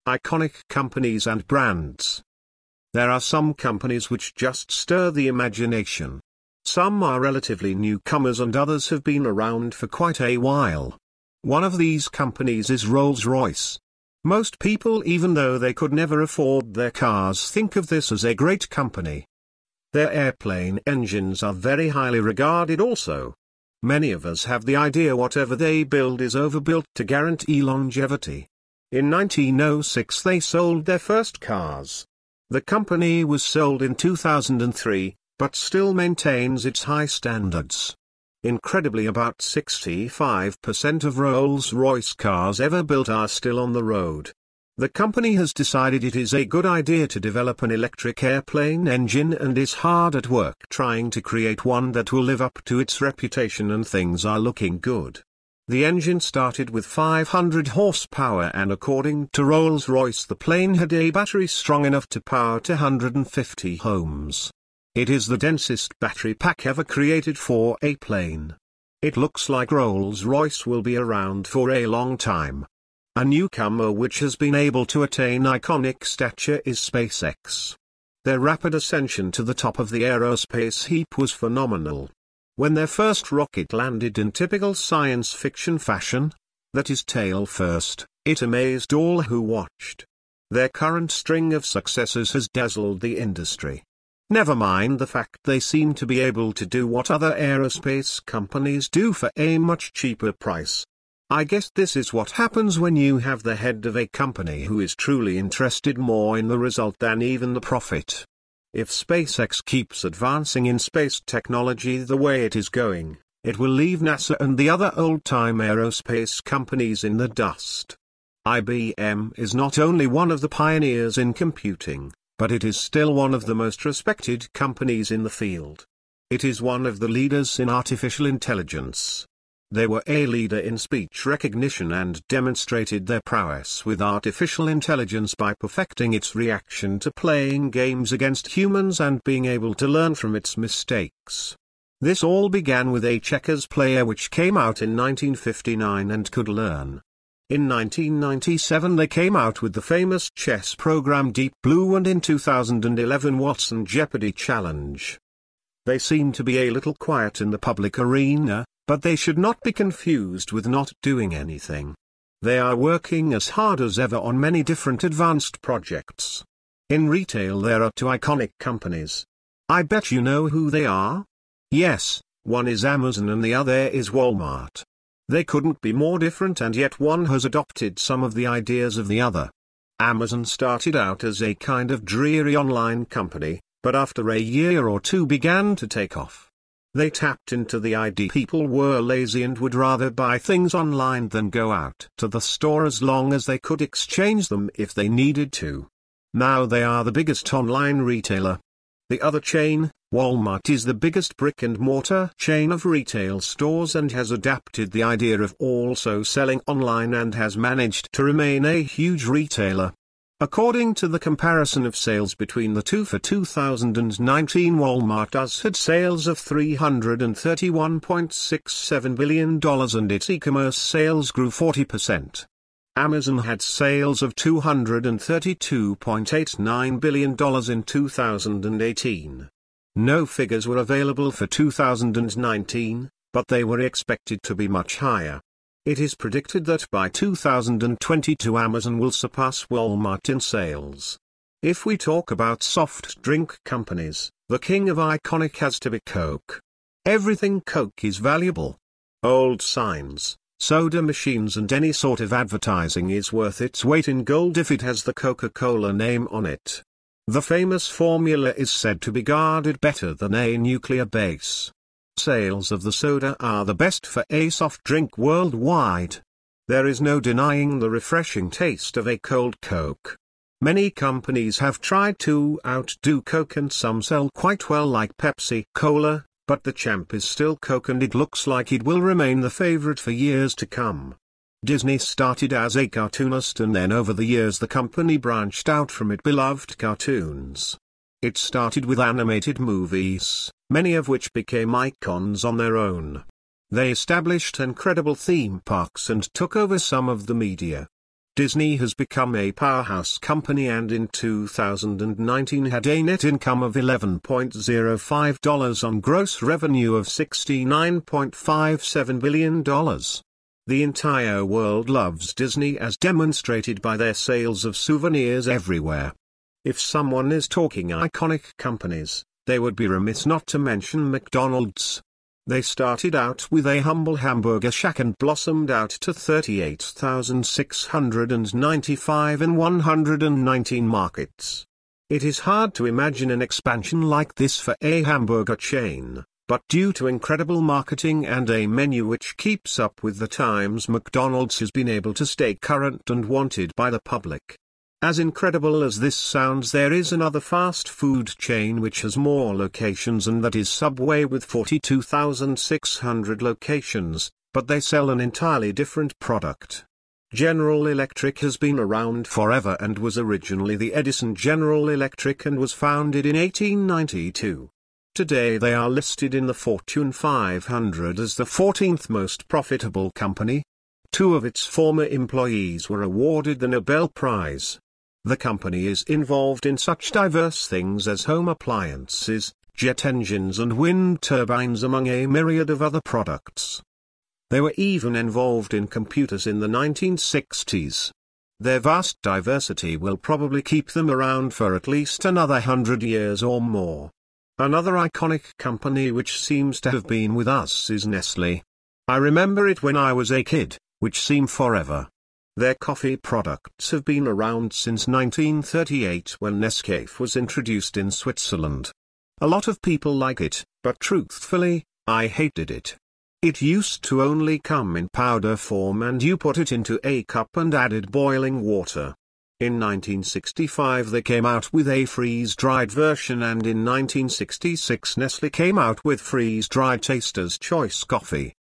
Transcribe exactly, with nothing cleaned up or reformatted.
Iconic companies and brands. There are some companies which just stir the imagination. Some are relatively newcomers and others have been around for quite a while. One of these companies is Rolls-Royce. Most people, even though they could never afford their cars, think of this as a great company. Their airplane engines are very highly regarded also. Many of us have the idea whatever they build is overbuilt to guarantee longevity. In nineteen oh six they sold their first cars. The company was sold in two thousand three, but still maintains its high standards. Incredibly, about sixty-five percent of Rolls-Royce cars ever built are still on the road. The company has decided it is a good idea to develop an electric airplane engine and is hard at work trying to create one that will live up to its reputation, and things are looking good. The engine started with five hundred horsepower, and according to Rolls-Royce the plane had a battery strong enough to power two hundred fifty homes. It is the densest battery pack ever created for a plane. It looks like Rolls-Royce will be around for a long time. A newcomer which has been able to attain iconic stature is SpaceX. Their rapid ascension to the top of the aerospace heap was phenomenal. When their first rocket landed in typical science fiction fashion, that is tail first, it amazed all who watched. Their current string of successes has dazzled the industry. Never mind the fact they seem to be able to do what other aerospace companies do for a much cheaper price. I guess this is what happens when you have the head of a company who is truly interested more in the result than even the profit. If SpaceX keeps advancing in space technology the way it is going, it will leave NASA and the other old-time aerospace companies in the dust. I B M is not only one of the pioneers in computing, but it is still one of the most respected companies in the field. It is one of the leaders in artificial intelligence. They were a leader in speech recognition and demonstrated their prowess with artificial intelligence by perfecting its reaction to playing games against humans and being able to learn from its mistakes. This all began with a checkers player which came out in nineteen fifty-nine and could learn. In nineteen ninety-seven they came out with the famous chess program Deep Blue, and in two thousand eleven Watson Jeopardy Challenge. They seem to be a little quiet in the public arena, but they should not be confused with not doing anything. They are working as hard as ever on many different advanced projects. In retail there are two iconic companies. I bet you know who they are? Yes, one is Amazon and the other is Walmart. They couldn't be more different, and yet one has adopted some of the ideas of the other. Amazon started out as a kind of dreary online company, but after a year or two began to take off. They tapped into the idea people were lazy and would rather buy things online than go out to the store as long as they could exchange them if they needed to. Now they are the biggest online retailer. The other chain, Walmart, is the biggest brick-and-mortar chain of retail stores and has adapted the idea of also selling online and has managed to remain a huge retailer. According to the comparison of sales between the two for two thousand nineteen, Walmart has had sales of three hundred thirty-one point six seven billion dollars and its e-commerce sales grew forty percent. Amazon had sales of two hundred thirty-two point eight nine billion dollars in two thousand eighteen. No figures were available for two thousand nineteen, but they were expected to be much higher. It is predicted that by two thousand twenty-two Amazon will surpass Walmart in sales. If we talk about soft drink companies, the king of iconic has to be Coke. Everything Coke is valuable. Old signs, soda machines and any sort of advertising is worth its weight in gold if it has the Coca-Cola name on it. The famous formula is said to be guarded better than a nuclear base. Sales of the soda are the best for a soft drink worldwide. There is no denying the refreshing taste of a cold Coke. Many companies have tried to outdo Coke and some sell quite well like Pepsi Cola, but the champ is still Coke and it looks like it will remain the favorite for years to come. Disney started as a cartoonist and then over the years the company branched out from its beloved cartoons. It started with animated movies, many of which became icons on their own. They established incredible theme parks and took over some of the media. Disney has become a powerhouse company and in two thousand nineteen had a net income of eleven point zero five dollars on gross revenue of sixty-nine point five seven billion dollars. The entire world loves Disney as demonstrated by their sales of souvenirs everywhere. If someone is talking iconic companies, they would be remiss not to mention McDonald's. They started out with a humble hamburger shack and blossomed out to thirty-eight thousand six hundred ninety-five in one hundred nineteen markets. It is hard to imagine an expansion like this for a hamburger chain, but due to incredible marketing and a menu which keeps up with the times, McDonald's has been able to stay current and wanted by the public. As incredible as this sounds, there is another fast food chain which has more locations, and that is Subway with forty-two thousand six hundred locations, but they sell an entirely different product. General Electric has been around forever and was originally the Edison General Electric and was founded in eighteen ninety-two. Today they are listed in the Fortune five hundred as the fourteenth most profitable company. Two of its former employees were awarded the Nobel Prize. The company is involved in such diverse things as home appliances, jet engines and wind turbines, among a myriad of other products. They were even involved in computers in the nineteen sixties. Their vast diversity will probably keep them around for at least another hundred years or more. Another iconic company which seems to have been with us is Nestlé. I remember it when I was a kid, which seemed forever. Their coffee products have been around since nineteen thirty-eight, when Nescafé was introduced in Switzerland. A lot of people like it, but truthfully, I hated it. It used to only come in powder form and you put it into a cup and added boiling water. In nineteen sixty-five they came out with a freeze-dried version, and in nineteen sixty-six Nestlé came out with freeze-dried Taster's Choice coffee.